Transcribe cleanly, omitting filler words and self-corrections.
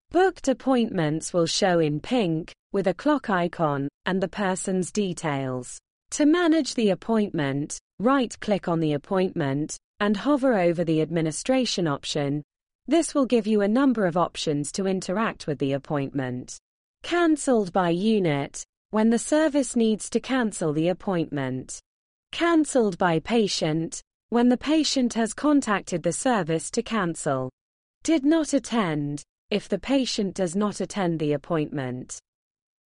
Booked appointments will show in pink, with a clock icon, and the person's details. To manage the appointment, right-click on the appointment, and hover over the administration option. This will give you a number of options to interact with the appointment. Cancelled by unit, when the service needs to cancel the appointment. Cancelled by patient, when the patient has contacted the service to cancel. Did not attend, if the patient does not attend the appointment.